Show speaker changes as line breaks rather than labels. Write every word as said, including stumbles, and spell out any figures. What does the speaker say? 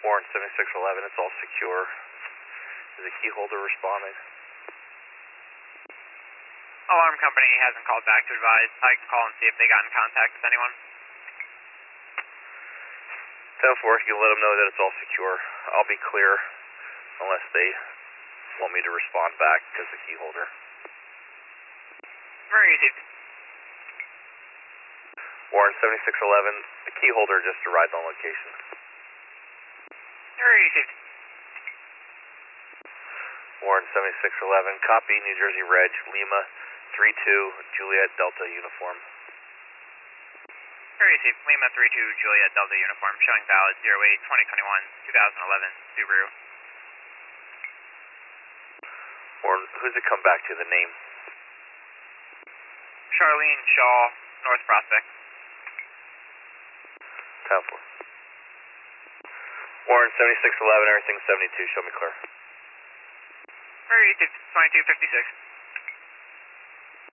Warren seventy-six eleven, it's all secure. Is the key holder responding?
Alarm company hasn't called back to advise. I can call and see if they got in contact with anyone.
ten four, you can let them know that it's all secure. I'll be clear unless they want me to respond back because the key holder.
Very easy.
Warren seventy-six eleven, the key holder just arrived on location.
Very easy.
Warren seventy-six eleven, copy New Jersey Reg, Lima three two, Juliet Delta uniform.
Very easy. Lima three two, Juliet Delta uniform, showing valid zero eight twenty twenty-one, twenty eleven, Subaru.
Warren, who's it come back to, the name?
Charlene Shaw, North Prospect.
ten four. Warren seventy-six eleven, everything seventy-two, show me clear.
Very easy. twenty-two fifty-six.